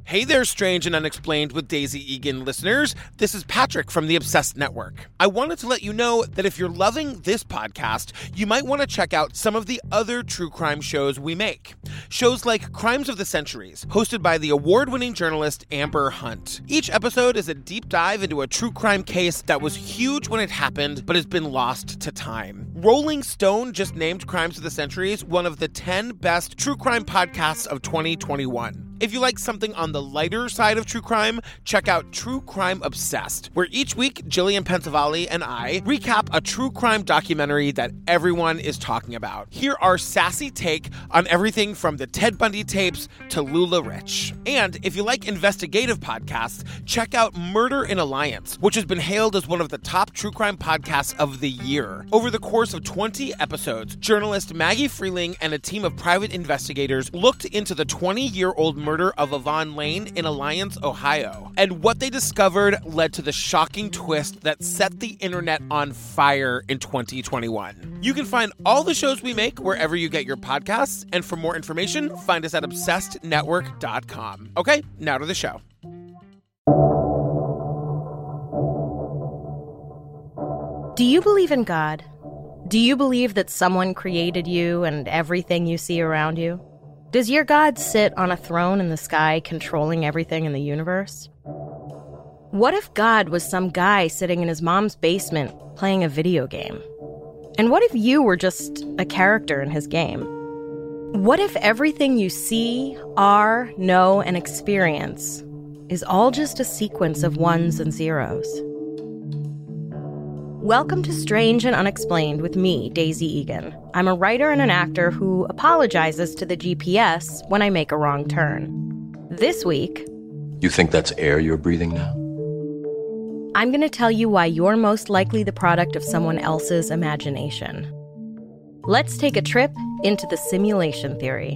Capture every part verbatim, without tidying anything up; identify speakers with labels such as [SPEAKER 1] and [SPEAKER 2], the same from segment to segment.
[SPEAKER 1] Hey there, Strange and Unexplained with Daisy Egan listeners. This is Patrick from the Obsessed Network. I wanted to let you know that if you're loving this podcast, you might want to check out some of the other true crime shows we make. Shows like Crimes of the Centuries, hosted by the award-winning journalist Amber Hunt. Each episode is a deep dive into a true crime case that was huge when it happened, but has been lost to time. Rolling Stone just named Crimes of the Centuries one of the ten best true crime podcasts of twenty twenty-one. If you like something on the lighter side of true crime, check out True Crime Obsessed, where each week Jillian Pensavalli and I recap a true crime documentary that everyone is talking about. Hear our sassy take on everything from the Ted Bundy tapes to Lula Rich. And if you like investigative podcasts, check out Murder in Alliance, which has been hailed as one of the top true crime podcasts of the year. Over the course of twenty episodes, journalist Maggie Freeling and a team of private investigators looked into the twenty-year-old murder of Yvonne Lane in Alliance, Ohio. And what they discovered led to the shocking twist that set the internet on fire in twenty twenty-one. You can find all the shows we make wherever you get your podcasts, and for more information, find us at obsessed network dot com. Okay, now to the show.
[SPEAKER 2] Do you believe in God? Do you believe that someone created you and everything you see around you? Does your God sit on a throne in the sky controlling everything in the universe? What if God was some guy sitting in his mom's basement playing a video game? And what if you were just a character in his game? What if everything you see, are, know, and experience is all just a sequence of ones and zeros? Welcome to Strange and Unexplained with me, Daisy Egan. I'm a writer and an actor who apologizes to the G P S when I make a wrong turn. This week...
[SPEAKER 3] You think that's air you're breathing now?
[SPEAKER 2] I'm going to tell you why you're most likely the product of someone else's imagination. Let's take a trip into the simulation theory.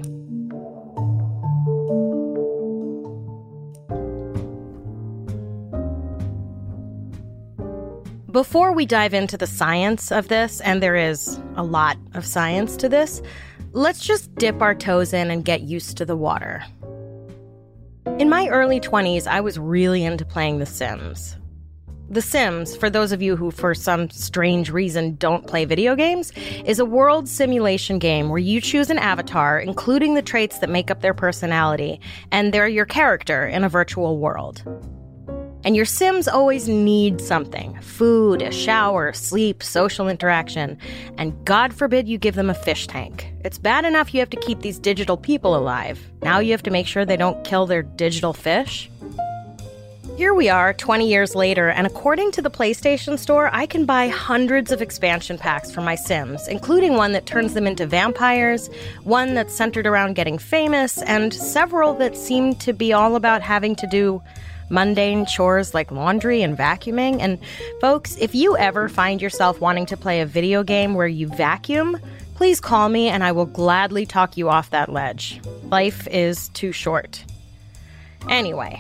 [SPEAKER 2] Before we dive into the science of this, and there is a lot of science to this, let's just dip our toes in and get used to the water. In my early twenties, I was really into playing The Sims. The Sims, for those of you who for some strange reason don't play video games, is a world simulation game where you choose an avatar, including the traits that make up their personality, and they're your character in a virtual world. And your Sims always need something. Food, a shower, sleep, social interaction. And God forbid you give them a fish tank. It's bad enough you have to keep these digital people alive. Now you have to make sure they don't kill their digital fish. Here we are, twenty years later, and according to the PlayStation Store, I can buy hundreds of expansion packs for my Sims, including one that turns them into vampires, one that's centered around getting famous, and several that seem to be all about having to do mundane chores like laundry and vacuuming. And folks, if you ever find yourself wanting to play a video game where you vacuum, please call me and I will gladly talk you off that ledge. Life is too short. Anyway,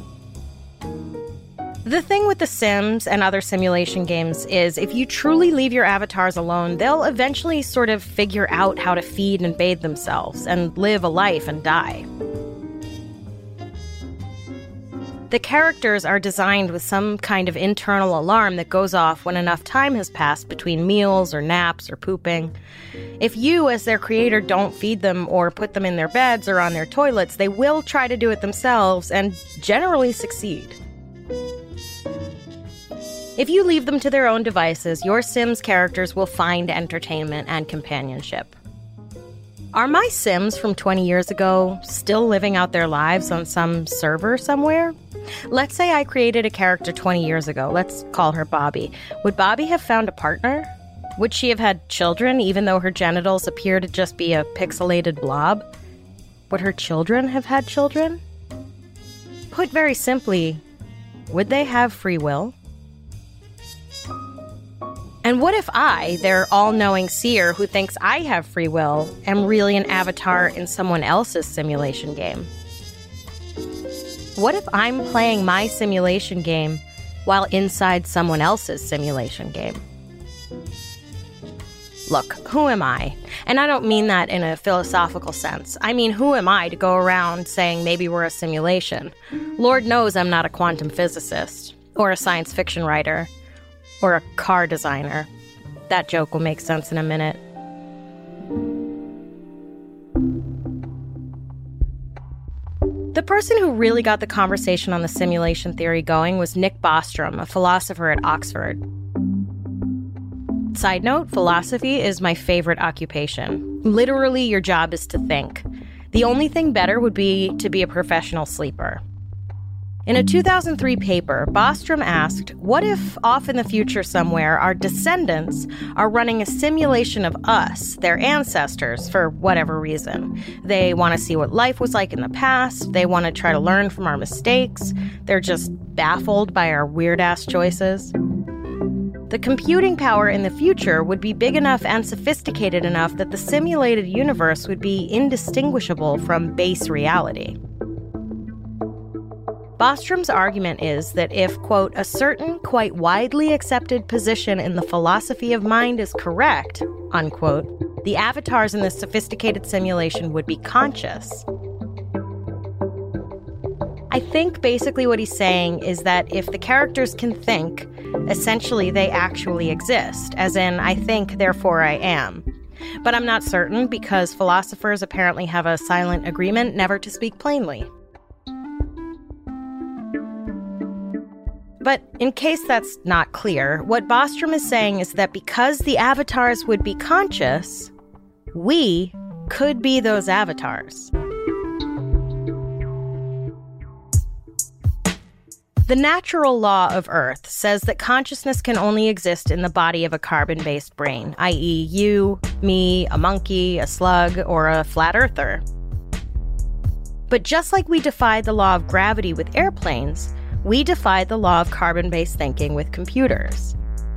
[SPEAKER 2] the thing with The Sims and other simulation games is if you truly leave your avatars alone, they'll eventually sort of figure out how to feed and bathe themselves and live a life and die. The characters are designed with some kind of internal alarm that goes off when enough time has passed between meals or naps or pooping. If you, as their creator, don't feed them or put them in their beds or on their toilets, they will try to do it themselves and generally succeed. If you leave them to their own devices, your Sims characters will find entertainment and companionship. Are my Sims from twenty years ago still living out their lives on some server somewhere? Let's say I created a character twenty years ago. Let's call her Bobby. Would Bobby have found a partner? Would she have had children, even though her genitals appear to just be a pixelated blob? Would her children have had children? Put very simply, would they have free will? And what if I, their all-knowing seer who thinks I have free will, am really an avatar in someone else's simulation game? What if I'm playing my simulation game while inside someone else's simulation game? Look, who am I? And I don't mean that in a philosophical sense. I mean, who am I to go around saying maybe we're a simulation? Lord knows I'm not a quantum physicist, or a science fiction writer, or a car designer. That joke will make sense in a minute. The person who really got the conversation on the simulation theory going was Nick Bostrom, a philosopher at Oxford. Side note, philosophy is my favorite occupation. Literally, your job is to think. The only thing better would be to be a professional sleeper. In a two thousand three paper, Bostrom asked, what if off in the future somewhere our descendants are running a simulation of us, their ancestors, for whatever reason? They want to see what life was like in the past, they want to try to learn from our mistakes, they're just baffled by our weird-ass choices. The computing power in the future would be big enough and sophisticated enough that the simulated universe would be indistinguishable from base reality. Bostrom's argument is that if, quote, a certain quite widely accepted position in the philosophy of mind is correct, unquote, the avatars in this sophisticated simulation would be conscious. I think basically what he's saying is that if the characters can think, essentially they actually exist, as in, I think, therefore I am. But I'm not certain because philosophers apparently have a silent agreement never to speak plainly. But in case that's not clear, what Bostrom is saying is that because the avatars would be conscious, we could be those avatars. The natural law of Earth says that consciousness can only exist in the body of a carbon-based brain, that is you, me, a monkey, a slug, or a flat earther. But just like we defied the law of gravity with airplanes, we defied the law of carbon-based thinking with computers.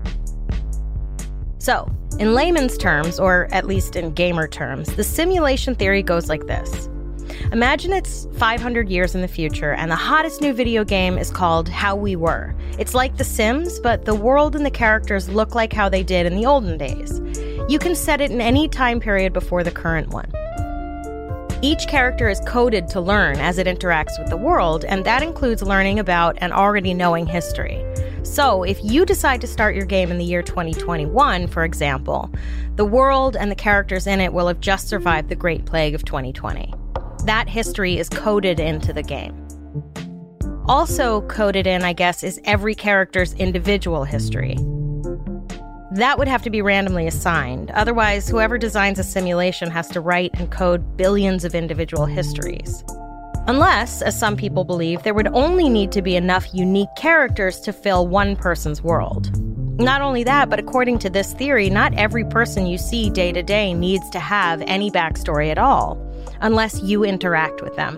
[SPEAKER 2] So, in layman's terms, or at least in gamer terms, the simulation theory goes like this. Imagine it's five hundred years in the future, and the hottest new video game is called How We Were. It's like The Sims, but the world and the characters look like how they did in the olden days. You can set it in any time period before the current one. Each character is coded to learn as it interacts with the world, and that includes learning about and already knowing history. So, if you decide to start your game in the year twenty twenty-one, for example, the world and the characters in it will have just survived the Great Plague of twenty twenty. That history is coded into the game. Also coded in, I guess, is every character's individual history. That would have to be randomly assigned. Otherwise, whoever designs a simulation has to write and code billions of individual histories. Unless, as some people believe, there would only need to be enough unique characters to fill one person's world. Not only that, but according to this theory, not every person you see day to day needs to have any backstory at all, unless you interact with them.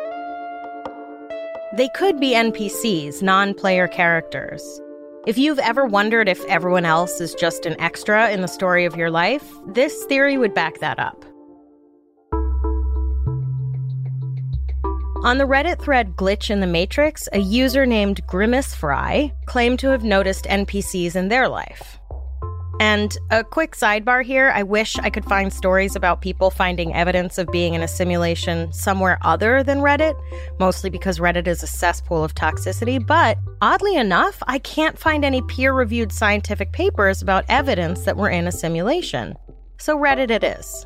[SPEAKER 2] They could be N P Cs, non-player characters. If you've ever wondered if everyone else is just an extra in the story of your life, this theory would back that up. On the Reddit thread Glitch in the Matrix, a user named GrimaceFry claimed to have noticed N P Cs in their life. And a quick sidebar here, I wish I could find stories about people finding evidence of being in a simulation somewhere other than Reddit, mostly because Reddit is a cesspool of toxicity, but oddly enough, I can't find any peer-reviewed scientific papers about evidence that we're in a simulation. So Reddit it is.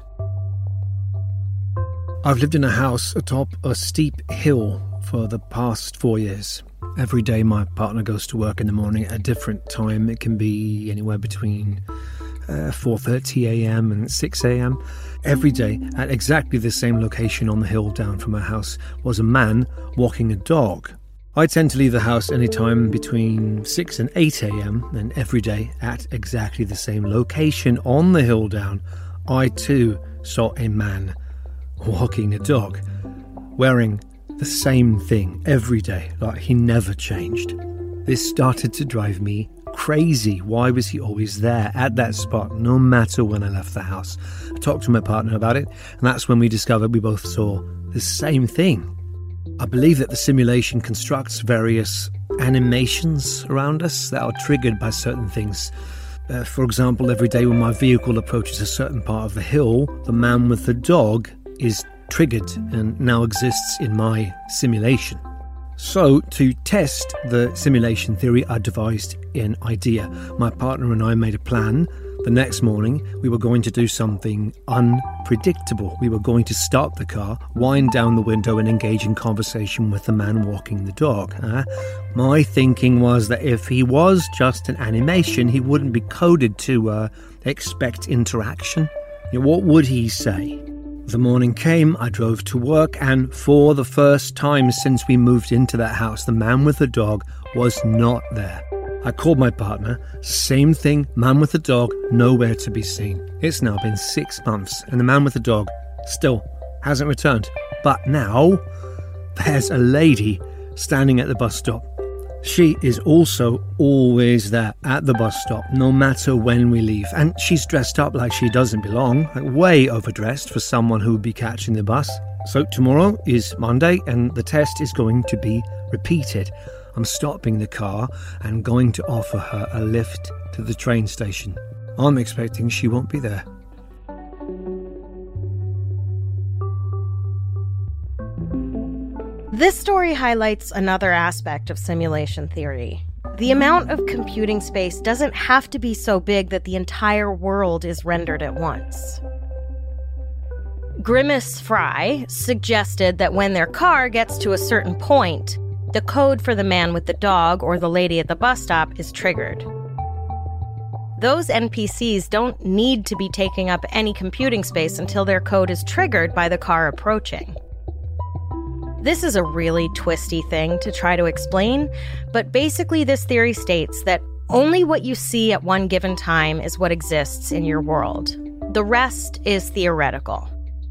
[SPEAKER 4] I've lived in a house atop a steep hill for the past four years. Every day my partner goes to work in the morning at a different time. It can be anywhere between uh, four thirty a.m. and six a.m. Every day, at exactly the same location on the hill down from our house, was a man walking a dog. I tend to leave the house any time between six and eight a.m. and every day at exactly the same location on the hill down, I too saw a man walking a dog, wearing the same thing every day, like he never changed. This started to drive me crazy. Why was he always there at that spot, no matter when I left the house? I talked to my partner about it, and that's when we discovered we both saw the same thing. I believe that the simulation constructs various animations around us that are triggered by certain things. Uh, for example, every day when my vehicle approaches a certain part of the hill, the man with the dog is triggered and now exists in my simulation. So, to test the simulation theory, I devised an idea. My partner and I made a plan. The next morning, we were going to do something unpredictable. We were going to start the car, wind down the window and engage in conversation with the man walking the dog. Uh, my thinking was that if he was just an animation, he wouldn't be coded to uh, expect interaction. You know, what would he say? The morning came, I drove to work, and for the first time since we moved into that house, the man with the dog was not there. I called my partner, same thing, man with the dog, nowhere to be seen. It's now been six months, and the man with the dog still hasn't returned. But now, there's a lady standing at the bus stop. She is also always there at the bus stop, no matter when we leave. And she's dressed up like she doesn't belong, like way overdressed for someone who would be catching the bus. So tomorrow is Monday, and the test is going to be repeated. I'm stopping the car and going to offer her a lift to the train station. I'm expecting she won't be there.
[SPEAKER 2] This story highlights another aspect of simulation theory. The amount of computing space doesn't have to be so big that the entire world is rendered at once. Grimace Fry suggested that when their car gets to a certain point, the code for the man with the dog or the lady at the bus stop is triggered. Those N P Cs don't need to be taking up any computing space until their code is triggered by the car approaching. This is a really twisty thing to try to explain, but basically this theory states that only what you see at one given time is what exists in your world. The rest is theoretical.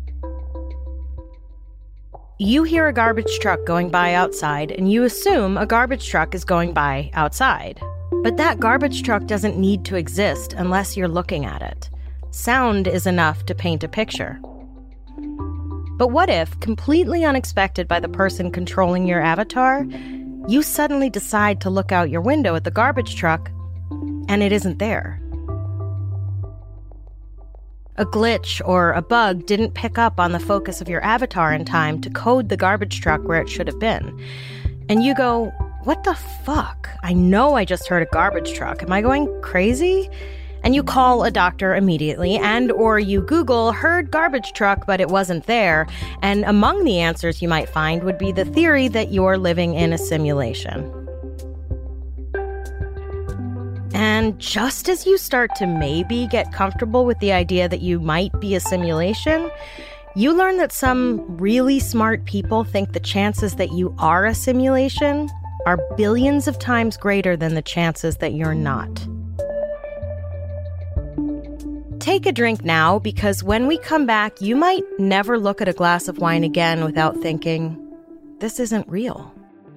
[SPEAKER 2] You hear a garbage truck going by outside, and you assume a garbage truck is going by outside. But that garbage truck doesn't need to exist unless you're looking at it. Sound is enough to paint a picture. But what if, completely unexpected by the person controlling your avatar, you suddenly decide to look out your window at the garbage truck, and it isn't there? A glitch or a bug didn't pick up on the focus of your avatar in time to code the garbage truck where it should have been. And you go, what the fuck? I know I just heard a garbage truck. Am I going crazy? And you call a doctor immediately, and or you Google heard garbage truck, but it wasn't there. And among the answers you might find would be the theory that you're living in a simulation. And just as you start to maybe get comfortable with the idea that you might be a simulation, you learn that some really smart people think the chances that you are a simulation are billions of times greater than the chances that you're not. Take a drink now, because when we come back, you might never look at a glass of wine again without thinking, this isn't real.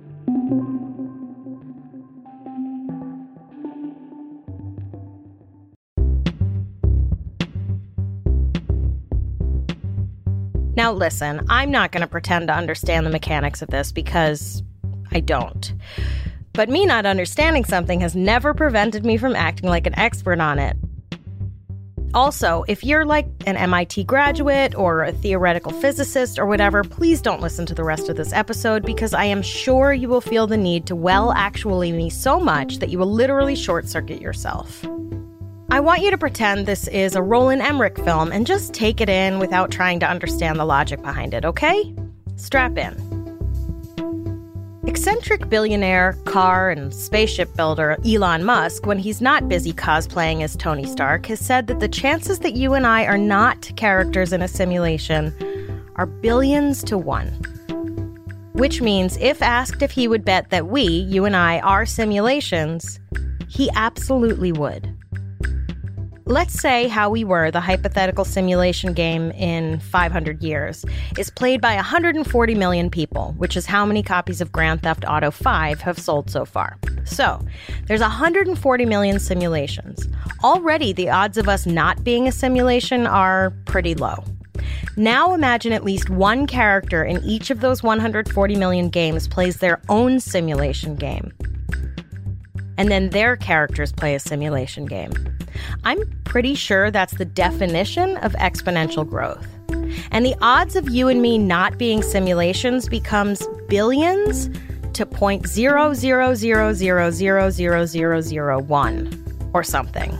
[SPEAKER 2] Now listen, I'm not going to pretend to understand the mechanics of this because I don't. But me not understanding something has never prevented me from acting like an expert on it. Also, if you're like an M I T graduate or a theoretical physicist or whatever, please don't listen to the rest of this episode, because I am sure you will feel the need to well actually me so much that you will literally short-circuit yourself. I want you to pretend this is a Roland Emmerich film and just take it in without trying to understand the logic behind it, okay? Strap in. Eccentric billionaire, car, and spaceship builder Elon Musk, when he's not busy cosplaying as Tony Stark, has said that the chances that you and I are not characters in a simulation are billions to one. Which means if asked if he would bet that we, you and I, are simulations, he absolutely would. Let's say How We Were, the hypothetical simulation game in five hundred years, is played by one hundred forty million people, which is how many copies of Grand Theft Auto five have sold so far. So, there's one hundred forty million simulations. Already, the odds of us not being a simulation are pretty low. Now imagine at least one character in each of those one hundred forty million games plays their own simulation game. And then their characters play a simulation game. I'm pretty sure that's the definition of exponential growth. And the odds of you and me not being simulations becomes billions to zero point zero zero zero zero zero zero zero zero one or something.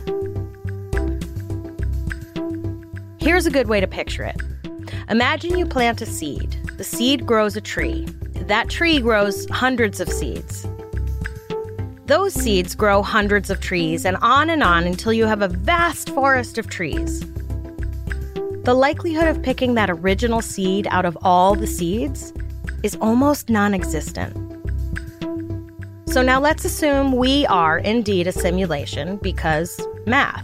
[SPEAKER 2] Here's a good way to picture it. Imagine you plant a seed. The seed grows a tree. That tree grows hundreds of seeds. Those seeds grow hundreds of trees, and on and on until you have a vast forest of trees. The likelihood of picking that original seed out of all the seeds is almost non-existent. So now let's assume we are indeed a simulation because math.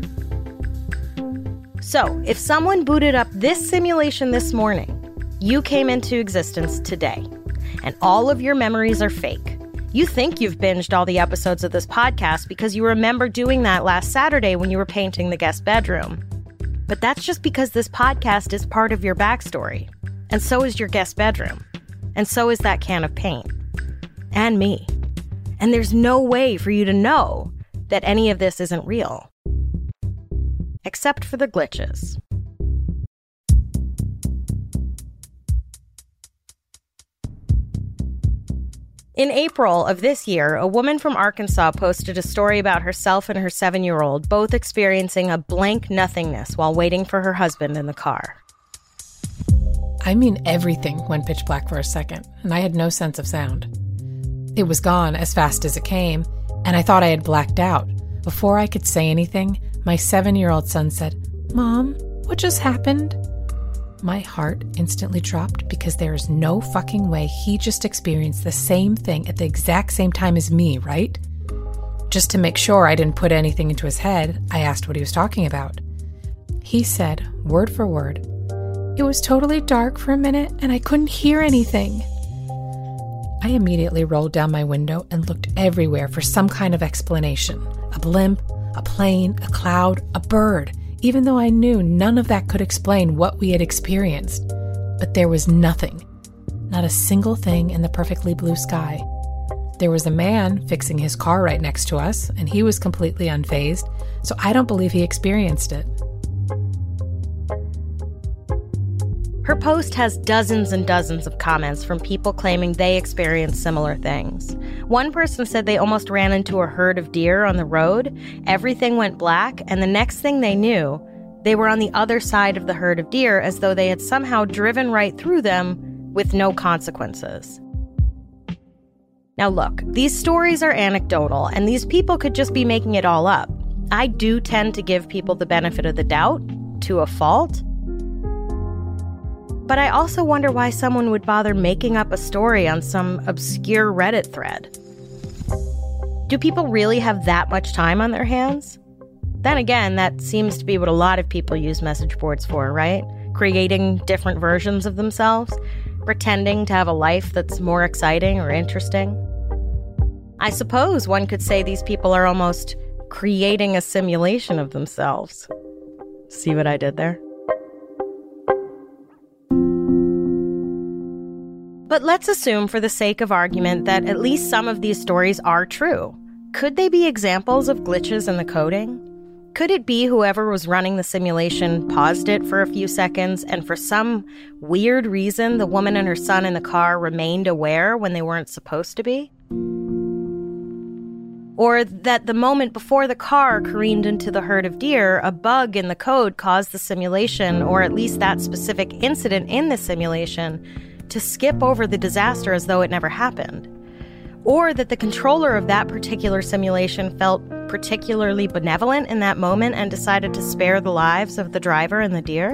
[SPEAKER 2] So if someone booted up this simulation this morning, you came into existence today, and all of your memories are fake. You think you've binged all the episodes of this podcast because you remember doing that last Saturday when you were painting the guest bedroom. But that's just because this podcast is part of your backstory. And so is your guest bedroom. And so is that can of paint. And me. And there's no way for you to know that any of this isn't real. Except for the glitches. In April of this year, a woman from Arkansas posted a story about herself and her seven-year-old both experiencing a blank nothingness while waiting for her husband in the car.
[SPEAKER 5] I mean, everything went pitch black for a second, and I had no sense of sound. It was gone as fast as it came, and I thought I had blacked out. Before I could say anything, my seven-year-old son said, "Mom, what just happened?" My heart instantly dropped because there is no fucking way he just experienced the same thing at the exact same time as me, right? Just to make sure I didn't put anything into his head, I asked what he was talking about. He said, word for word, "It was totally dark for a minute and I couldn't hear anything." I immediately rolled down my window and looked everywhere for some kind of explanation. A blimp, a plane, a cloud, a bird. Even though I knew none of that could explain what we had experienced. But there was nothing. Not a single thing in the perfectly blue sky. There was a man fixing his car right next to us, and he was completely unfazed, so I don't believe he experienced it.
[SPEAKER 2] Her post has dozens and dozens of comments from people claiming they experienced similar things. One person said they almost ran into a herd of deer on the road, everything went black, and the next thing they knew, they were on the other side of the herd of deer as though they had somehow driven right through them with no consequences. Now look, these stories are anecdotal, and these people could just be making it all up. I do tend to give people the benefit of the doubt, to a fault. But I also wonder why someone would bother making up a story on some obscure Reddit thread. Do people really have that much time on their hands? Then again, that seems to be what a lot of people use message boards for, right? Creating different versions of themselves, pretending to have a life that's more exciting or interesting. I suppose one could say these people are almost creating a simulation of themselves. See what I did there? But let's assume, for the sake of argument, that at least some of these stories are true. Could they be examples of glitches in the coding? Could it be whoever was running the simulation paused it for a few seconds, and for some weird reason, the woman and her son in the car remained aware when they weren't supposed to be? Or that the moment before the car careened into the herd of deer, a bug in the code caused the simulation, or at least that specific incident in the simulation, to skip over the disaster as though it never happened. Or that the controller of that particular simulation felt particularly benevolent in that moment and decided to spare the lives of the driver and the deer.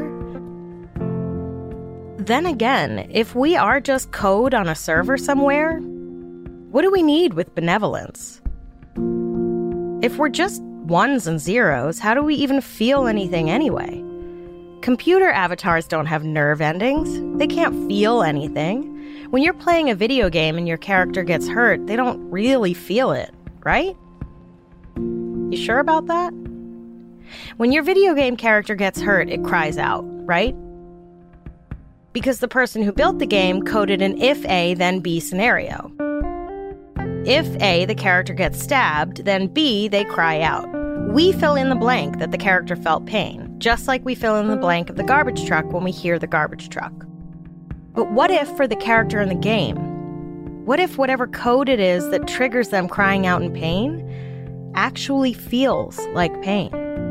[SPEAKER 2] Then again, if we are just code on a server somewhere, what do we need with benevolence? If we're just ones and zeros, how do we even feel anything anyway? Computer avatars don't have nerve endings. They can't feel anything. When you're playing a video game and your character gets hurt, they don't really feel it, right? You sure about that? When your video game character gets hurt, it cries out, right? Because the person who built the game coded an if A, then B scenario. If A, the character gets stabbed, then B, they cry out. We fill in the blank that the character felt pain, just like we fill in the blank of the garbage truck when we hear the garbage truck. But what if for the character in the game? What if whatever code it is that triggers them crying out in pain actually feels like pain?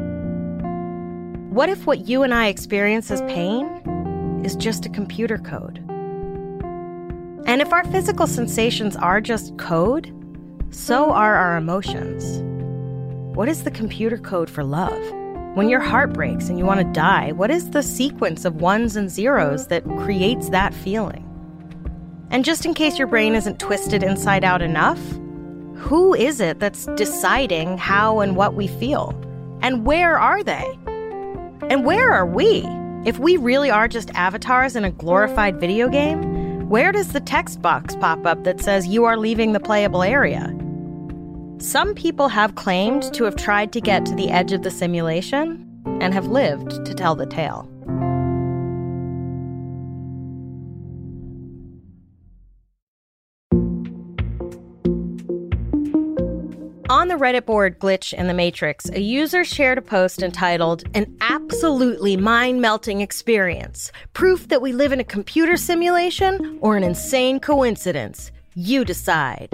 [SPEAKER 2] What if what you and I experience as pain is just a computer code? And if our physical sensations are just code, so are our emotions. What is the computer code for love? When your heart breaks and you want to die, what is the sequence of ones and zeros that creates that feeling? And just in case your brain isn't twisted inside out enough, who is it that's deciding how and what we feel? And where are they? And where are we? If we really are just avatars in a glorified video game, where does the text box pop up that says you are leaving the playable area? Some people have claimed to have tried to get to the edge of the simulation and have lived to tell the tale. On the Reddit board Glitch in the Matrix, a user shared a post entitled, "An absolutely mind-melting experience. Proof that we live in a computer simulation or an insane coincidence. You decide."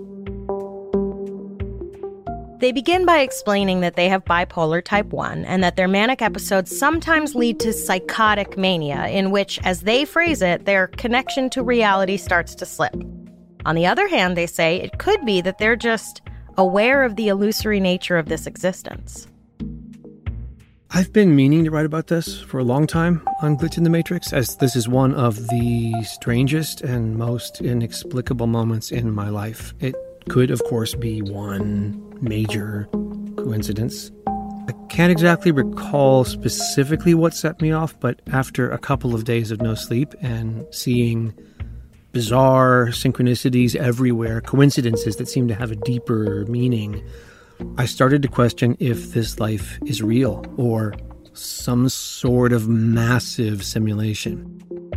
[SPEAKER 2] They begin by explaining that they have bipolar type one and that their manic episodes sometimes lead to psychotic mania, in which, as they phrase it, their connection to reality starts to slip. On the other hand, they say it could be that they're just aware of the illusory nature of this existence.
[SPEAKER 4] I've been meaning to write about this for a long time on Glitch in the Matrix, as this is one of the strangest and most inexplicable moments in my life. It could, of course, be one major coincidence. I can't exactly recall specifically what set me off, but after a couple of days of no sleep and seeing bizarre synchronicities everywhere, coincidences that seem to have a deeper meaning, I started to question if this life is real or some sort of massive simulation.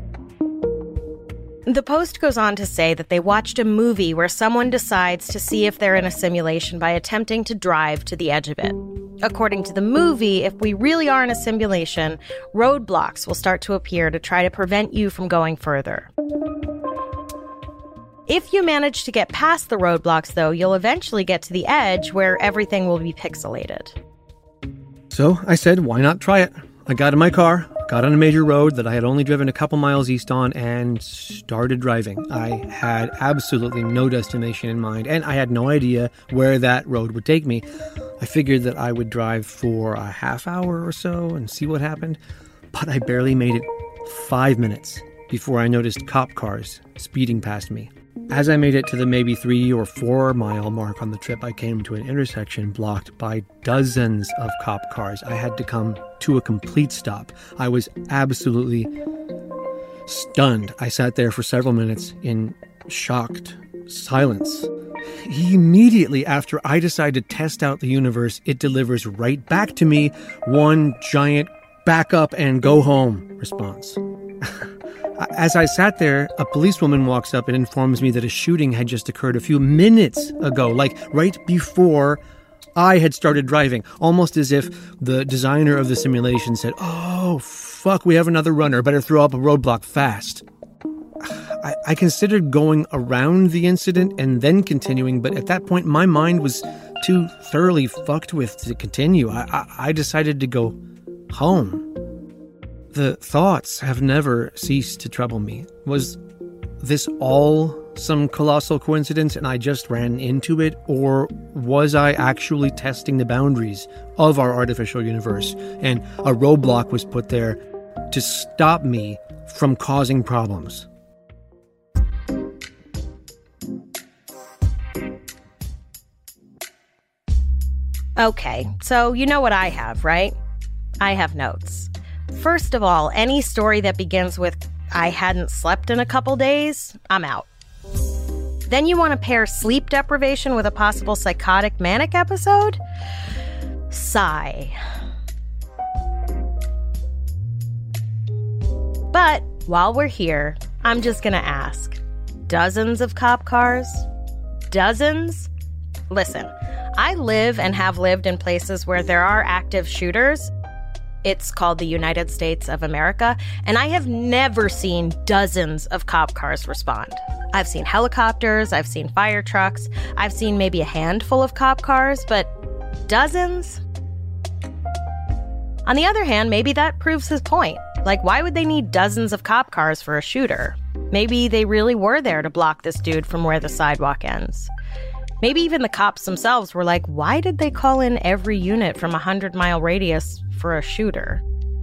[SPEAKER 2] The post goes on to say that they watched a movie where someone decides to see if they're in a simulation by attempting to drive to the edge of it. According to the movie, if we really are in a simulation, roadblocks will start to appear to try to prevent you from going further. If you manage to get past the roadblocks, though, you'll eventually get to the edge where everything will be pixelated.
[SPEAKER 4] So I said, why not try it? I got in my car, got on a major road that I had only driven a couple miles east on, and started driving. I had absolutely no destination in mind, and I had no idea where that road would take me. I figured that I would drive for a half hour or so and see what happened, but I barely made it five minutes before I noticed cop cars speeding past me. As I made it to the maybe three or four mile mark on the trip, I came to an intersection blocked by dozens of cop cars. I had to come to a complete stop. I was absolutely stunned. I sat there for several minutes in shocked silence. Immediately after I decide to test out the universe, it delivers right back to me one giant back up and go home response. As I sat there, a policewoman walks up and informs me that a shooting had just occurred a few minutes ago, like right before I had started driving, almost as if the designer of the simulation said, "Oh, fuck, we have another runner, better throw up a roadblock fast." I, I considered going around the incident and then continuing, but at that point, my mind was too thoroughly fucked with to continue. I, I, I decided to go home. The thoughts have never ceased to trouble me. Was this all some colossal coincidence and I just ran into it? Or was I actually testing the boundaries of our artificial universe and a roadblock was put there to stop me from causing problems?
[SPEAKER 2] Okay, so you know what I have, right? I have notes. First of all, any story that begins with, "I hadn't slept in a couple days," I'm out. Then you want to pair sleep deprivation with a possible psychotic manic episode? Sigh. But while we're here, I'm just going to ask, dozens of cop cars? Dozens? Listen, I live and have lived in places where there are active shooters. It's called the United States of America, and I have never seen dozens of cop cars respond. I've seen helicopters, I've seen fire trucks, I've seen maybe a handful of cop cars, but dozens? On the other hand, maybe that proves his point. Like, why would they need dozens of cop cars for a shooter? Maybe they really were there to block this dude from where the sidewalk ends. Maybe even the cops themselves were like, why did they call in every unit from a hundred-mile radius for a shooter?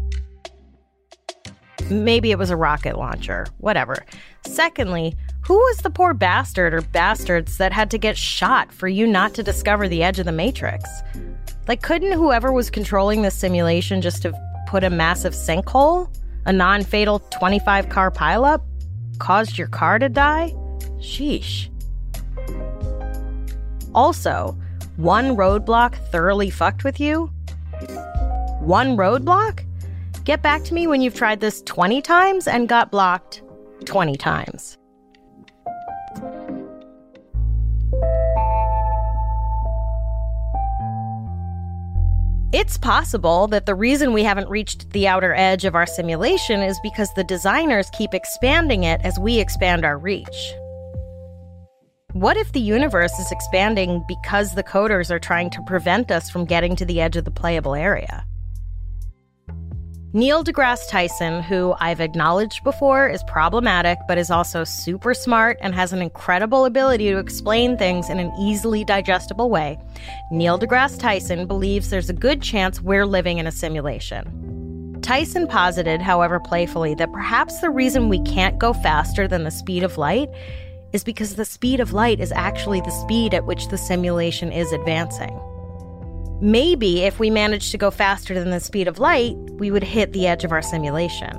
[SPEAKER 2] Maybe it was a rocket launcher. Whatever. Secondly, who was the poor bastard or bastards that had to get shot for you not to discover the edge of the Matrix? Like, couldn't whoever was controlling this simulation just have put a massive sinkhole? A non-fatal twenty-five car pileup? Caused your car to die? Sheesh. Also, one roadblock thoroughly fucked with you? One roadblock? Get back to me when you've tried this twenty times and got blocked twenty times. It's possible that the reason we haven't reached the outer edge of our simulation is because the designers keep expanding it as we expand our reach. What if the universe is expanding because the coders are trying to prevent us from getting to the edge of the playable area? Neil deGrasse Tyson, who I've acknowledged before is problematic but is also super smart and has an incredible ability to explain things in an easily digestible way, Neil deGrasse Tyson believes there's a good chance we're living in a simulation. Tyson posited, however playfully, that perhaps the reason we can't go faster than the speed of light is because the speed of light is actually the speed at which the simulation is advancing. Maybe if we managed to go faster than the speed of light, we would hit the edge of our simulation.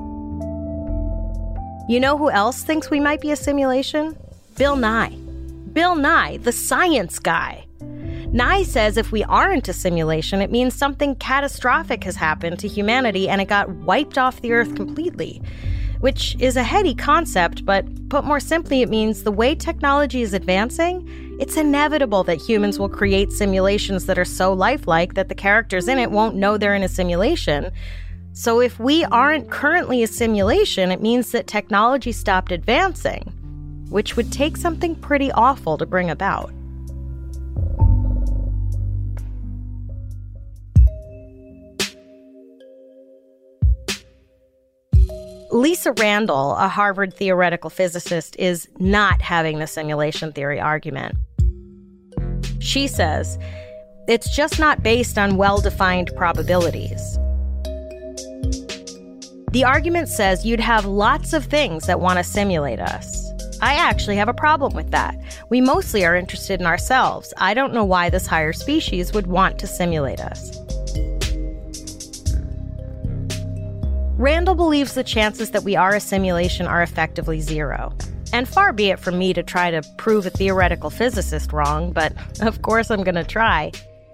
[SPEAKER 2] You know who else thinks we might be a simulation? Bill Nye. Bill Nye, the science guy. Nye says if we aren't a simulation, it means something catastrophic has happened to humanity and it got wiped off the Earth completely. Which is a heady concept, but put more simply, it means the way technology is advancing, it's inevitable that humans will create simulations that are so lifelike that the characters in it won't know they're in a simulation. So if we aren't currently a simulation, it means that technology stopped advancing, which would take something pretty awful to bring about. Lisa Randall, a Harvard theoretical physicist, is not having the simulation theory argument. She says, it's just not based on well-defined probabilities. The argument says you'd have lots of things that want to simulate us. I actually have a problem with that. We mostly are interested in ourselves. I don't know why this higher species would want to simulate us. Randall believes the chances that we are a simulation are effectively zero. And far be it from me to try to prove a theoretical physicist wrong, but of course I'm going to try.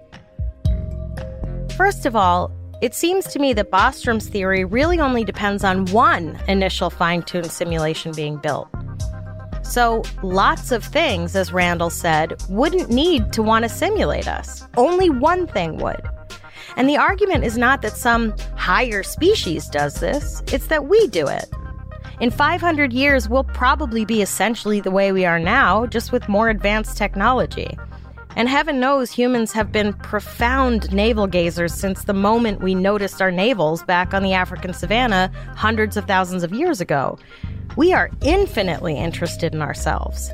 [SPEAKER 2] First of all, it seems to me that Bostrom's theory really only depends on one initial fine-tuned simulation being built. So lots of things, as Randall said, wouldn't need to want to simulate us. Only one thing would. And the argument is not that some higher species does this, it's that we do it. In five hundred years, we'll probably be essentially the way we are now, just with more advanced technology. And heaven knows humans have been profound navel gazers since the moment we noticed our navels back on the African savanna hundreds of thousands of years ago. We are infinitely interested in ourselves.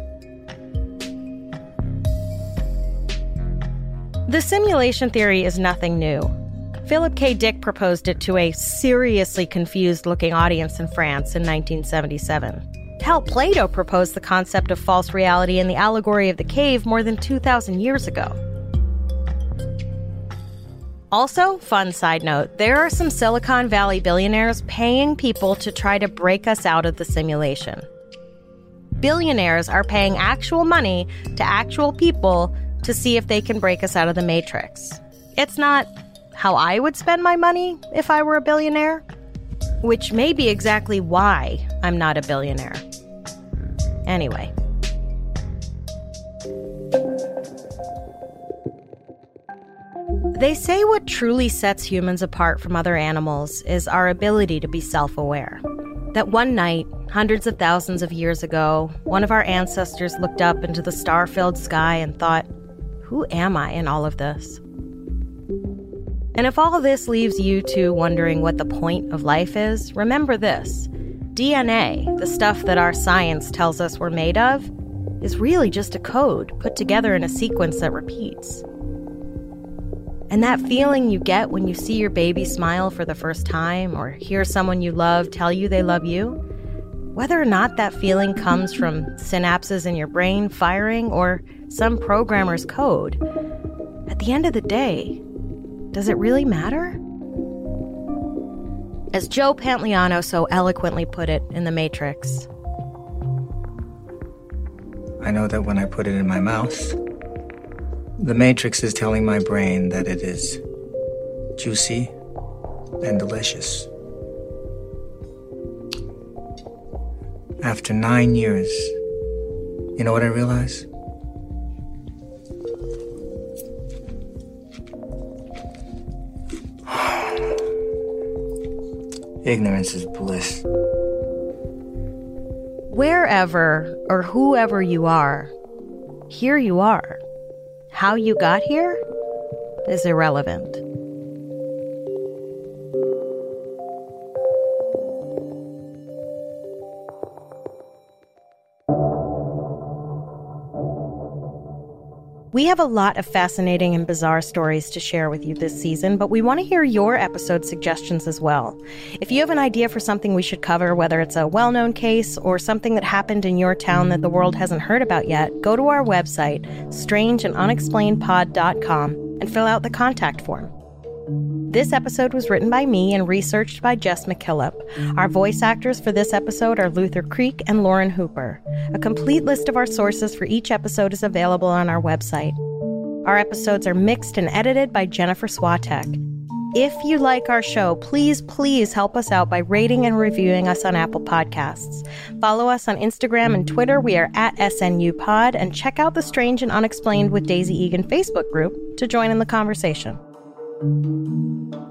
[SPEAKER 2] The simulation theory is nothing new. Philip K. Dick proposed it to a seriously confused-looking audience in France in nineteen seventy-seven. Hell, Plato proposed the concept of false reality in the allegory of the cave more than two thousand years ago. Also, fun side note, there are some Silicon Valley billionaires paying people to try to break us out of the simulation. Billionaires are paying actual money to actual people to see if they can break us out of the Matrix. It's not how I would spend my money if I were a billionaire, which may be exactly why I'm not a billionaire. Anyway. They say what truly sets humans apart from other animals is our ability to be self-aware. That one night, hundreds of thousands of years ago, one of our ancestors looked up into the star-filled sky and thought, who am I in all of this? And if all of this leaves you two wondering what the point of life is, remember this. D N A, the stuff that our science tells us we're made of, is really just a code put together in a sequence that repeats. And that feeling you get when you see your baby smile for the first time or hear someone you love tell you they love you, whether or not that feeling comes from synapses in your brain firing or some programmer's code, at the end of the day, does it really matter? As Joe Pantoliano so eloquently put it in The Matrix,
[SPEAKER 6] I know that when I put it in my mouth, the Matrix is telling my brain that it is juicy and delicious. After nine years, you know what I realize? Ignorance is bliss.
[SPEAKER 2] Wherever or whoever you are, here you are. How you got here is irrelevant. We have a lot of fascinating and bizarre stories to share with you this season, but we want to hear your episode suggestions as well. If you have an idea for something we should cover, whether it's a well-known case or something that happened in your town that the world hasn't heard about yet, go to our website, strange and unexplained pod dot com, and fill out the contact form. This episode was written by me and researched by Jess McKillop. Our voice actors for this episode are Luther Creek and Lauren Hooper. A complete list of our sources for each episode is available on our website. Our episodes are mixed and edited by Jennifer Swatek. If you like our show, please, please help us out by rating and reviewing us on Apple Podcasts. Follow us on Instagram and Twitter. We are at S N U Pod, and check out the Strange and Unexplained with Daisy Egan Facebook group to join in the conversation.